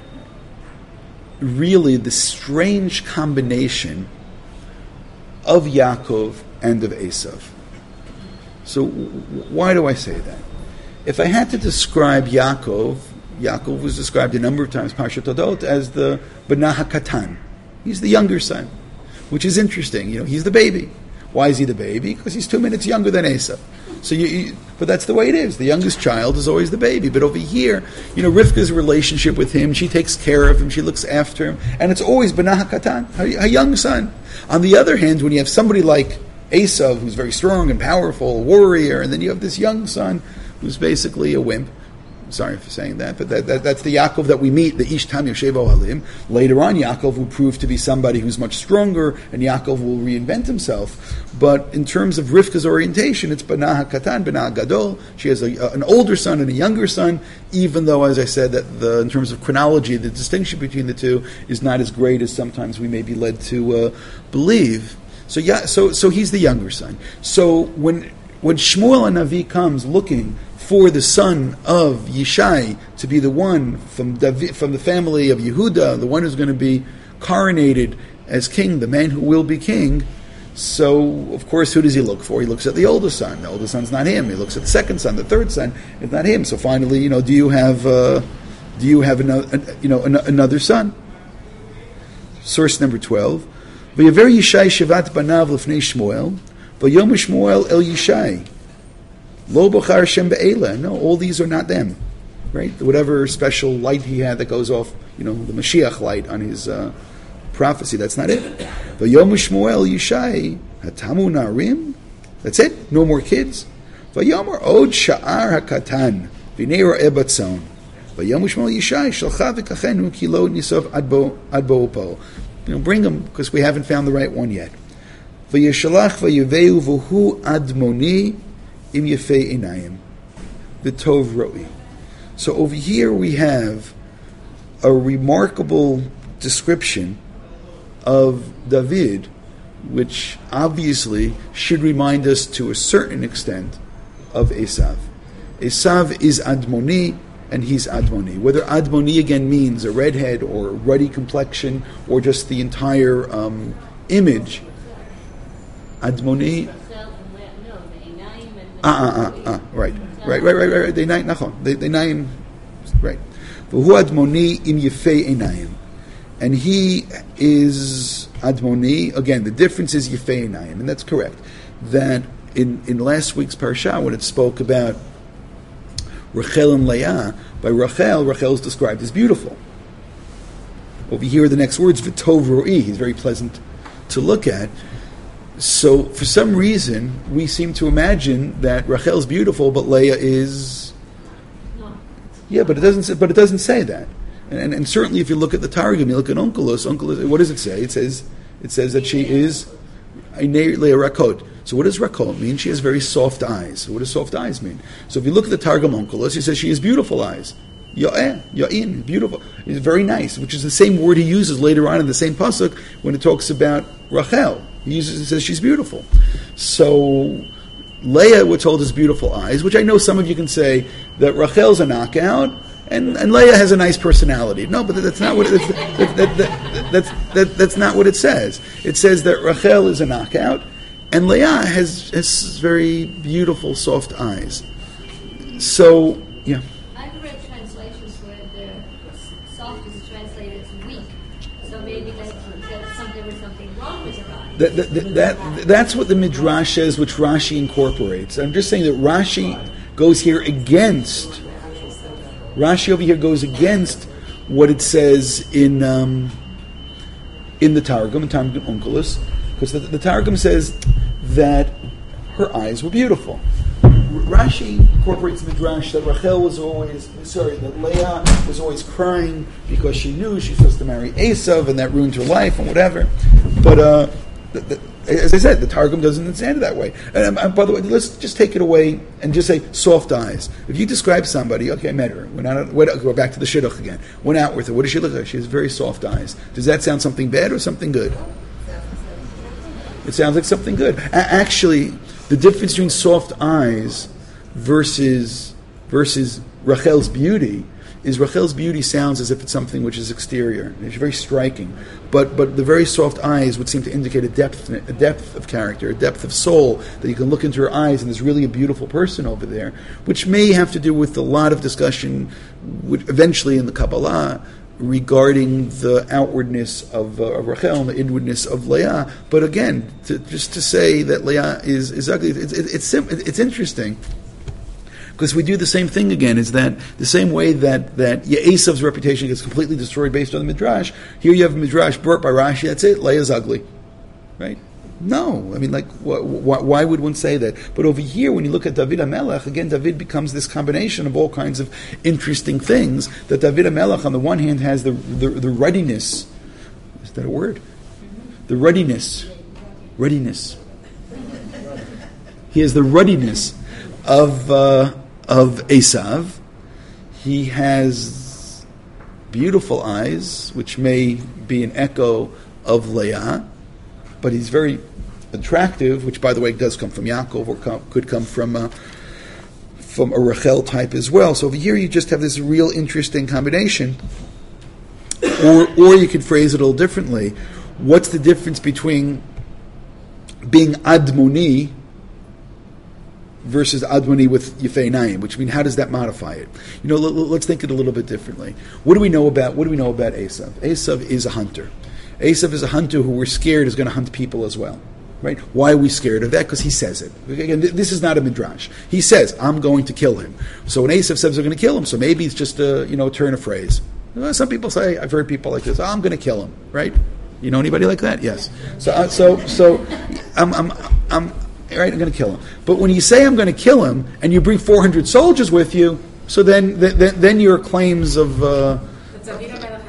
really the strange combination of Yaakov and of Esav. So why do I say that? If I had to describe Yaakov was described a number of times, Parshat Todot, as the Bnei HaKatan. He's the younger son, which is interesting. He's the baby. Why is he the baby? Because he's 2 minutes younger than Esav. So but that's the way it is. The youngest child is always the baby. But over here, Rivka's relationship with him, she takes care of him, she looks after him, and it's always Bnei HaKatan, her young son. On the other hand, when you have somebody like Esav, who's very strong and powerful, a warrior, and then you have this young son who's basically a wimp. Sorry for saying that, but that's the Yaakov that we meet, the Ish Tam Yoshev Ohalim. Later on, Yaakov will prove to be somebody who's much stronger, and Yaakov will reinvent himself. But in terms of Rivka's orientation, it's Bnei HaKatan, Bnei HaGadol. She has an older son and a younger son, even though, as I said, that in terms of chronology, the distinction between the two is not as great as sometimes we may be led to believe. So he's the younger son. So when Shmuel HaNavi comes looking for the son of Yishai to be the one from the family of Yehuda, the one who's going to be coronated as king, the man who will be king. So, of course, who does he look for? He looks at the older son. The older son's not him. He looks at the second son, the third son. It's not him. So finally, do you have another son? Source number 12. V'yaver Yishai shevat banav l'fnei Shmuel, v'yom Shmuel el Yishai. Lo b'char Hashem be'ela. No, all these are not them, right? Whatever special light he had that goes off, the Mashiach light on his prophecy, that's not it. V'yom Shmuel Yishai hatamu narim. That's it. No more kids. V'yomer od sha'ar hakatan v'nei ra'eh batzon. V'yom Shmuel Yishai shalcha v'kachenu ki lo nisov ad bo upo. Bring them, because we haven't found the right one yet. V'yeshalach v'yeveu v'hu admoni im yefei einayim, v'tov ro'i. So over here we have a remarkable description of David, which obviously should remind us to a certain extent of Esav. Esav is Admoni, and he's Admoni. Whether Admoni again means a redhead or a ruddy complexion or just the entire image, Admoni. Right. They naim, right. V'hu Admoni im yefei einayim, and he is Admoni. Again, the difference is yefei einayim, and that's correct. That in last week's parsha, when it spoke about Rachel and Leah, by Rachel is described as beautiful. Over here are the next words, v'tov ro'i. He's very pleasant to look at. So, for some reason, we seem to imagine that Rachel's beautiful, but Leah is. Yeah, but it doesn't say that. And certainly, if you look at the Targum, you look at Onkelos, what does it say? It says that she is Einei Leah Rakot. So, what does Rakot mean? She has very soft eyes. What does soft eyes mean? So, if you look at the Targum Onkelos, he says she has beautiful eyes. Ya'in, beautiful. It's very nice, which is the same word he uses later on in the same pasuk when it talks about Rachel. He says she's beautiful. So Leah, we're told, has beautiful eyes, which I know some of you can say that Rachel's a knockout and Leah has a nice personality. No, but that's not what that's not what it says. It says that Rachel is a knockout and Leah has very beautiful, soft eyes. So, yeah. I've read translations where the soft is translated as weak, so maybe that's something wrong with her eyes. That's what the Midrash says, which Rashi incorporates. I'm just saying that Rashi goes here against. Rashi over here goes against what it says in the Targum, in Targum Onkelos, because the Targum says that her eyes were beautiful. Rashi incorporates Midrash that Leah was always crying because she knew she was supposed to marry Esav, and that ruined her life and whatever. But as I said, the Targum doesn't understand it that way. And by the way, let's just take it away and just say soft eyes. If you describe somebody, okay, I met her. Go back to the shidduch again. Went out with her. What does she look like? She has very soft eyes. Does that sound something bad or something good? It sounds like something good. Actually, the difference between soft eyes versus Rachel's beauty is Rachel's beauty sounds as if it's something which is exterior. It's very striking. But the very soft eyes would seem to indicate a depth of character, a depth of soul, that you can look into her eyes and there's really a beautiful person over there, which may have to do with a lot of discussion eventually in the Kabbalah regarding the outwardness of Rachel and the inwardness of Leah. But again, just to say that Leah is ugly, it's interesting. Because we do the same thing again, is that the same way that Esav's reputation gets completely destroyed based on the Midrash, here you have a Midrash brought by Rashi, that's it, Leah's ugly. Right? No. I mean, why would one say that? But over here, when you look at David HaMelech, again, David becomes this combination of all kinds of interesting things, that David HaMelech, on the one hand, has the ruddiness. Is that a word? The ruddiness. He has the ruddiness of Esav. He has beautiful eyes, which may be an echo of Leah, but he's very attractive, which, by the way, does come from Yaakov, or could come from a Rachel type as well. So over here you just have this real interesting combination. Or you could phrase it a little differently. What's the difference between being Admoni versus Admoni with Yefei Naim? Which, I mean, how does that modify it? You know, let's think it a little bit differently. What do we know about Esav? Esav is a hunter. Esav is a hunter who we're scared is going to hunt people as well. Right? Why are we scared of that? Because he says it. Again, this is not a midrash. He says, I'm going to kill him. So when Esav says they're going to kill him, so maybe it's just a turn of phrase. Some people say, I've heard people like this, I'm going to kill him. Right? You know anybody like that? Yes. So I'm going to kill him. But when you say I'm going to kill him, and you bring 400 soldiers with you, so then your claims of... But David HaMelech had that in him.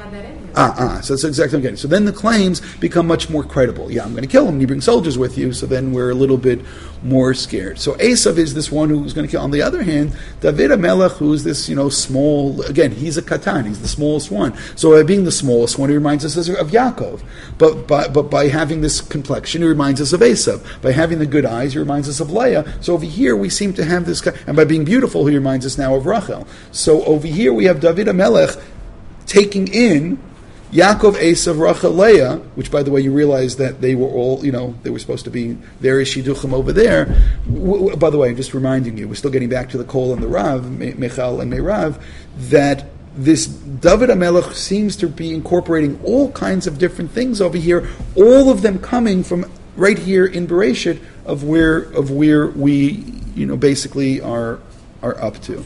So that's exactly what I'm getting. So then the claims become much more credible. Yeah, I'm going to kill him, and you bring soldiers with you, so then we're a little bit more scared. So Esav is this one who's going to kill. On the other hand, David HaMelech, who's this, small, again, he's a katan, he's the smallest one. So by being the smallest one, he reminds us of Yaakov. But by having this complexion, he reminds us of Esav. By having the good eyes, he reminds us of Leah. So over here, we seem to have this, and by being beautiful, he reminds us now of Rachel. So over here, we have David HaMelech taking in Yaakov, Esav, Rachel, Leah, which, by the way, you realize that they were all, they were supposed to be various shidduchim over there. By the way, I'm just reminding you, we're still getting back to the Kol and the Rav, Michal and Meirav, that this David HaMelech seems to be incorporating all kinds of different things over here, all of them coming from right here in Bereshit of where we, basically are up to.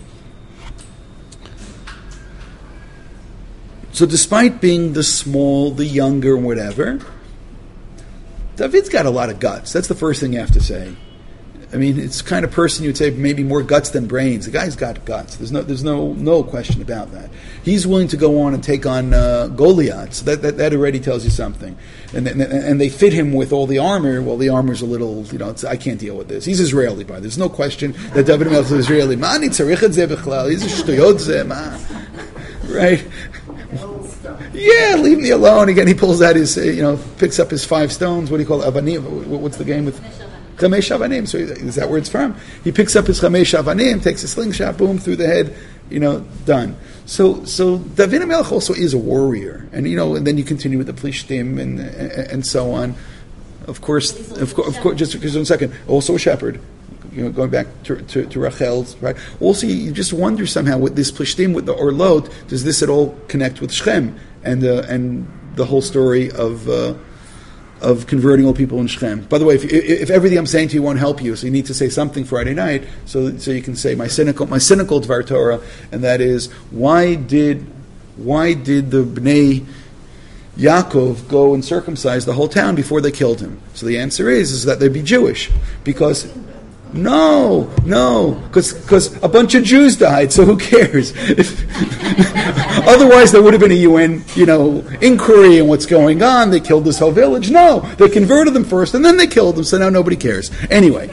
So despite being the small, the younger, whatever, David's got a lot of guts. That's the first thing you have to say. I mean, it's the kind of person you'd say maybe more guts than brains. The guy's got guts. There's no question about that. He's willing to go on and take on Goliath. So that already tells you something. And they fit him with all the armor. Well, the armor's a little, I can't deal with this. He's Israeli, by there's no question that David HaMelech is Israeli. He's a shtuyot, right? Yeah, leave me alone. Again, he pulls out his, picks up his 5 stones. What do you call it? Avanim? What's the game with? Chamesh Avanim. So is that where it's from? He picks up his Chamesh Avanim, takes a slingshot, boom, through the head, done. So David HaMelech also is a warrior. And, and then you continue with the Plishtim and so on. Of course, just because 1 second, also a shepherd. Going back to Rachel's, right? Also, you just wonder somehow with this Plishtim, with the Orlot, does this at all connect with Shechem and the whole story of converting all people in Shechem? By the way, if everything I'm saying to you won't help you, so you need to say something Friday night, so you can say my cynical Dvar Torah, and that is why did the Bnei Yaakov go and circumcise the whole town before they killed him? So the answer is that they'd be Jewish because. No, because a bunch of Jews died, so who cares? Otherwise, there would have been a UN, inquiry on what's going on. They killed this whole village. No, they converted them first, and then they killed them, so now nobody cares. Anyway,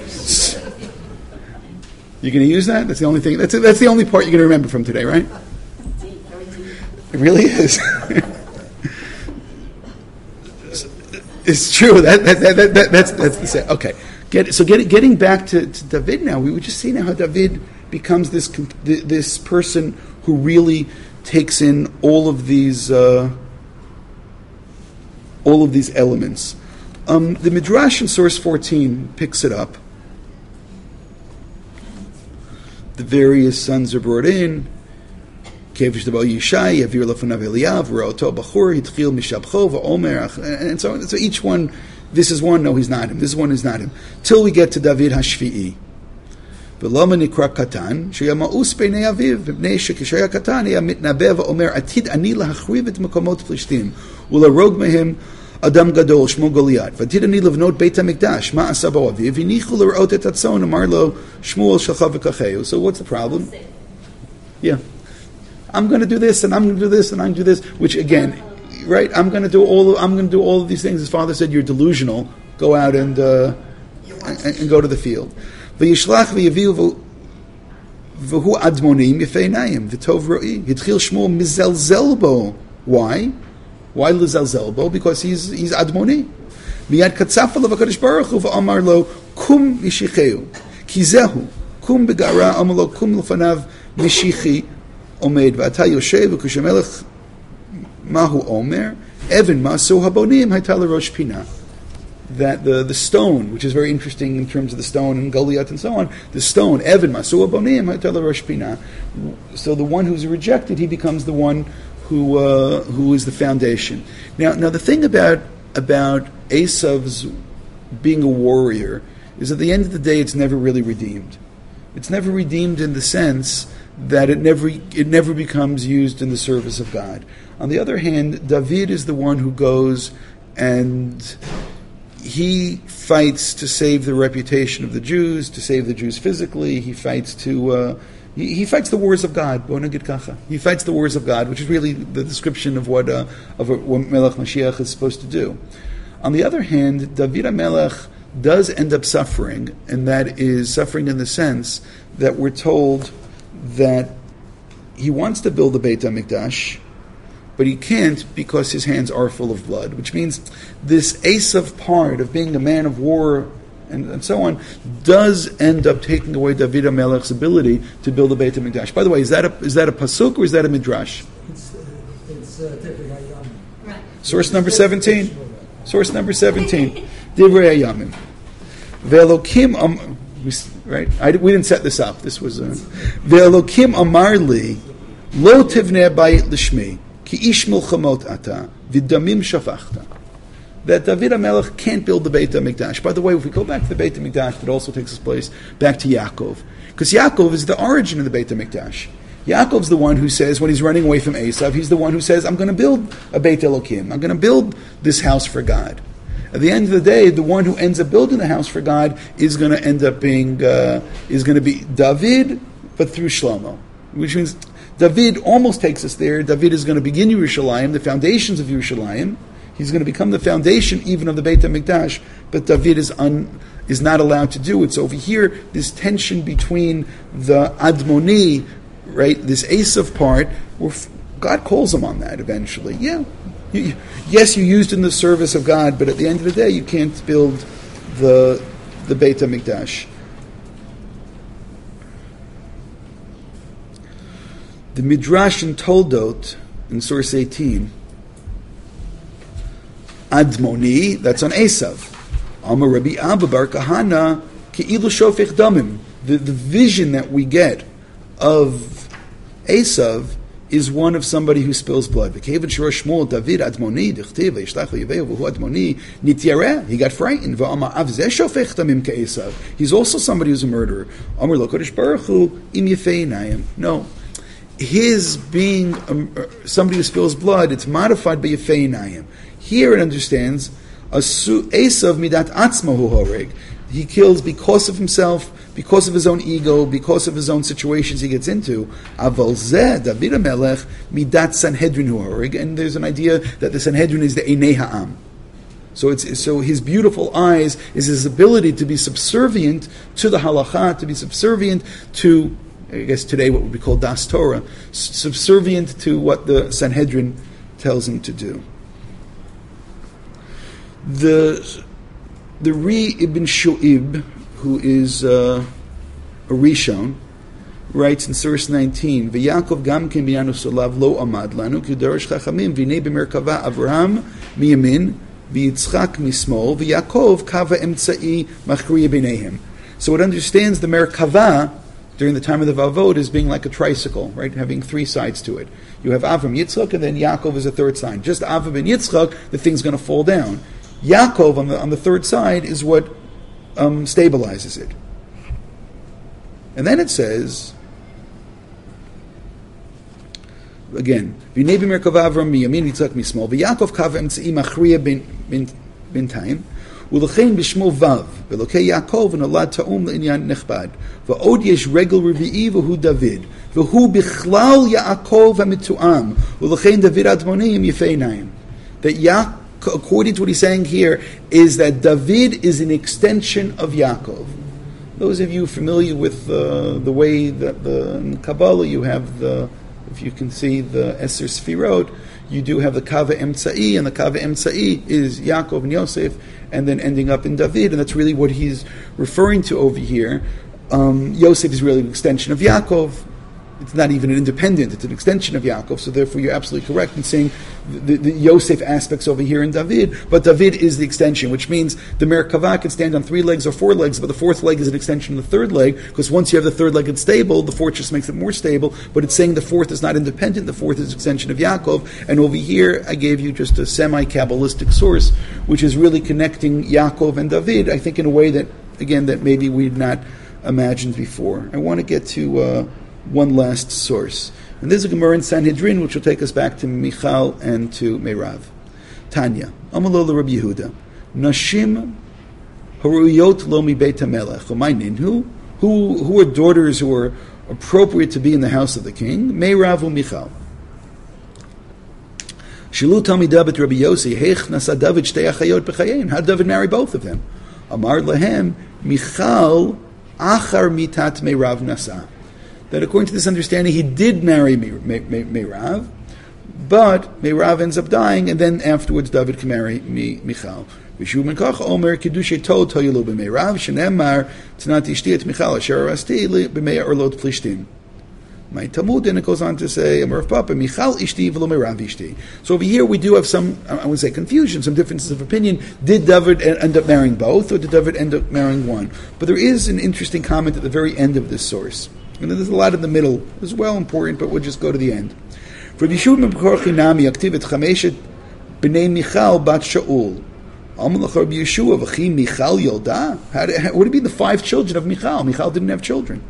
you're going to use that? That's the only thing. That's the only part you're going to remember from today, right? It really is. It's true. That's the same. Okay. Getting back to David now, we would just see now how David becomes this person who really takes in all of these elements. The Midrash in source 14 picks it up. The various sons are brought in. And so on. So each one. This is one, no, he's not him. This one is not him. Till we get to David Hashvi'i. ולמה נקרא קטן? שהיה מאוס בעיני אביו, מפני שכשהיה קטן היה מתנבא ואומר, עתיד אני להחריב את מקומות פלישתים, ולהרוג מהם אדם גדול, שמו גוליית. ועתיד אני לבנות בית המקדש, מה עשה בו אביו? הניחו לראות את הצאן, אמר לו, שמואל שלך וכחהו. So what's the problem? Yeah. I'm going to do this, and I'm going to do this, and I'm going to do this, which again... Right, I'm going to do all of these things. His father said, "You're delusional. Go out and go to the field." V'yishlach v'yaviu v'hu admonim yefeinayim v'tov ro'i. Hitchil Shmuel mizelzel bo. Why? Why lizelzel bo? Because he's admoni. Miyad katzaf alav HaKadosh Baruch Hu v'amar lo kum mishicheu kizehu kum begara amar lo kum lefanav mishichi omed v'ata yoshev v'kushamelech. Mahu Omer, Evan Masu Habonim Haitala Rosh Pina. That the stone, which is very interesting in terms of the stone and Goliath and so on, the stone, Evan Masu Habonim Haitala Rosh Pina. So the one who's rejected, he becomes the one who is the foundation. Now the thing about Esav's being a warrior is at the end of the day, it's never really redeemed. It's never redeemed in the sense that it never becomes used in the service of God. On the other hand, David is the one who goes and he fights to save the reputation of the Jews, to save the Jews physically. He fights to He fights the wars of God. He fights the wars of God, which is really the description of what Melech Mashiach is supposed to do. On the other hand, David HaMelech does end up suffering, and that is suffering in the sense that we're told that he wants to build the Beit HaMikdash, but he can't because his hands are full of blood, which means this Esav part of being a man of war and so on does end up taking away David HaMelech's ability to build the Beit HaMikdash. By the way, is that a pasuk or is that a midrash? It's Divrei Hayamim. Right. Source number 17. Source number 17. Divrei Hayamim. Ve'elokim right? We didn't set this up. This was Ve'elokim amar li lo tivneh bayit l'shmi ki ish milchamot ata v'damim shafachta. That David HaMelech can't build the Beit HaMikdash. By the way, if we go back to the Beit HaMikdash, it also takes us place back to Yaakov. Because Yaakov is the origin of the Beit HaMikdash. Yaakov's the one who says, when he's running away from Esav, he's the one who says, I'm going to build a Beit Elokim. I'm going to build this house for God. At the end of the day, the one who ends up building the house for God is going to end up being, is going to be David, but through Shlomo. Which means David almost takes us there. David is going to begin Yerushalayim, the foundations of Yerushalayim. He's going to become the foundation even of the Beit HaMikdash, but David is not allowed to do it. So over here, this tension between the Admoni, right, this Esav part, where God calls him on that eventually. Yeah, yes, you used in the service of God, but at the end of the day, you can't build the Beit HaMikdash. The Midrash in Toldot, in source 18, Admoni, that's on Esav. Amar Rabbi Abba Bar Kahana, Ke'ilu Shofech Damim. The vision that we get of Esav is one of somebody who spills blood. V'kevan Shorosh Shmuel David Admoni Dichtiv V'yishlach V'yiveu V'hu Admoni Nityareh. He got frightened. V'amar Av Zeh Shofech Damim Ke'esav. He's also somebody who's a murderer. Amar Lo Kodesh Baruch Hu Im Yefei Einayim. No. His being somebody who spills blood, it's modified by Yefei Einayim. Here it understands Esav midat atzmahu horeg. He kills because of himself, because of his own ego, because of his own situations he gets into. Aval zeh David HaMelech midat Sanhedrin hu horeg, and there's an idea that the Sanhedrin is the Einei Ha'am. So his beautiful eyes is his ability to be subservient to the halacha, to be subservient to, I guess today what would be called Das Torah, subservient to what the Sanhedrin tells him to do. The Ri Ibn Shu'ib, who is a Rishon, writes in Source 19, V'Yakov gam ken b'yanu solav lo amad lanu k'dorosh chachamim v'nei b'merkava Avraham miyamin v'Yitzchak mismol v'Yakov kava emtzai machriya b'neihem. So it understands the Merkava during the time of the Vavot as being like a tricycle, right, having three sides to it. You have Avram, Yitzchak, and then Yaakov is a third side. Just Avram and Yitzchak, the thing's going to fall down. Yaakov on the third side is what stabilizes it. And then it says, again, V'nei b'merkava Avram miyamin Yitzchak mismol v'Yaakov kava emtzai machriya b'intayim u'lechein b'shmo vav v'elokei Yaakov v'nolad ta'um le'inyan nechbad v'od yesh regel revi'i v'hu David v'hu bichlal Yaakov ha'mitu'am u'lechein David admonim yefei einayim. That according to what he's saying here, is that David is an extension of Yaakov. Those of you familiar with the way that in Kabbalah you have if you can see the Eser Sfirot, you do have the Kava Emtzai, and the Kava Emtzai is Yaakov and Yosef, and then ending up in David, and that's really what he's referring to over here. Yosef is really an extension of Yaakov. It's not even an independent, it's an extension of Yaakov, so therefore you're absolutely correct in saying the Yosef aspects over here in David, but David is the extension, which means the Merkava can stand on 3 legs or 4 legs, but the 4th leg is an extension of the 3rd leg, because once you have the 3rd leg it's stable, the 4th just makes it more stable, but it's saying the 4th is not independent, the 4th is an extension of Yaakov, and over here I gave you just a semi-Kabbalistic source, which is really connecting Yaakov and David, I think in a way that, again, that maybe we'd not imagined before. I want to get to one last source. And there's a Gemara in Sanhedrin which will take us back to Michal and to Meirav. Tanya, Amalola Rabbi Yehuda, Nashim Haruyot Lo Mi Beit HaMelech, who are daughters who appropriate to be in the house of the king, Meirav u'Michal. Shilu Talmidei bet Rabbi Yossi, Heich nasa David shtei achayot b'chayein. How did David marry both of them? Amar lahem, Michal achar mitat Meirav nasa. That according to this understanding, he did marry Meirav, but Meirav ends up dying, and then afterwards David can marry Michal. Vishu Menkach Omer Kedushay Tod Toyelu b'Meirav Shenemar Tzanat Ishti et Michal Asher Arasti b'Meir Orlot Plishtin. My Talmud, and it goes on to say, Amar Papa, Michal Ishti v'lo Meirav Ishti. So over here we do have some, I would say confusion, some differences of opinion. Did David end up marrying both, or did David end up marrying one? But there is an interesting comment at the very end of this source. And there's a lot in the middle as well important, but we'll just go to the end. For Yeshua Mekor Chinami Aktivet Chameshet B'nei Michal Bat Shaul. Amalachar Yeshua V'chi Michal Yolda. Would it be the 5 children of Michal? Michal didn't have children.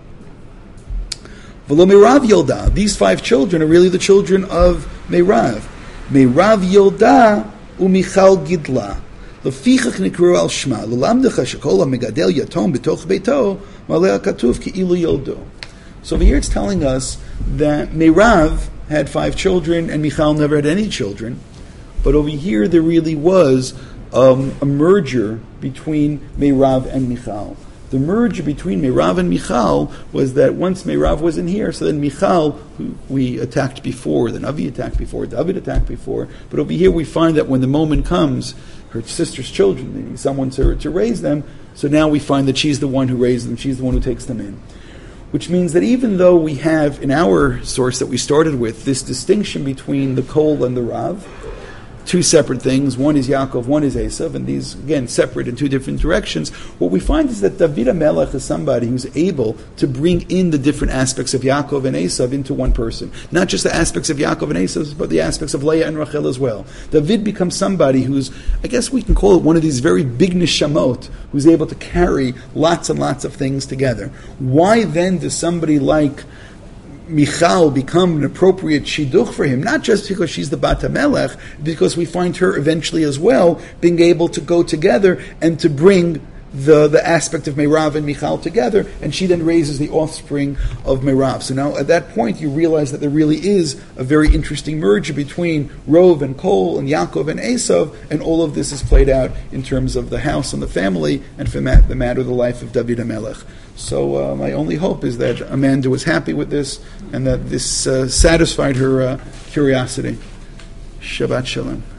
V'lo Meirav Yolda. These 5 children are really the children of Meirav. Meirav Yolda u'Michal Gidla. Lefichach nikru al Shma. L'lamdecha shekol ha'megadel yatom b'toch beito malei ha'katuv ki'ilu yoldo. So over here it's telling us that Meirav had 5 children and Michal never had any children. But over here there really was a merger between Meirav and Michal. The merger between Meirav and Michal was that once Meirav wasn't here, so then Michal, who we attacked before, then Avi attacked before, David attacked before. But over here we find that when the moment comes, her sister's children, they need someone to raise them, so now we find that she's the one who raised them, she's the one who takes them in. Which means that even though we have, in our source that we started with, this distinction between the Kol and the Rav, 2 separate things, one is Yaakov, one is Esav, and these, again, separate in 2 different directions, what we find is that David HaMelech is somebody who's able to bring in the different aspects of Yaakov and Esav into one person. Not just the aspects of Yaakov and Esav, but the aspects of Leah and Rachel as well. David becomes somebody who's, I guess we can call it one of these very big neshamot, who's able to carry lots and lots of things together. Why then does somebody like Michal become an appropriate shidduch for him? Not just because she's the Bat HaMelech, because we find her eventually as well being able to go together and to bring the aspect of Meirav and Michal together, and she then raises the offspring of Meirav. So now at that point you realize that there really is a very interesting merger between Rov and Kol and Yaakov and Esav, and all of this is played out in terms of the house and the family, and for the matter of the life of David HaMelech. So my only hope is that Amanda was happy with this, and that this satisfied her curiosity. Shabbat Shalom.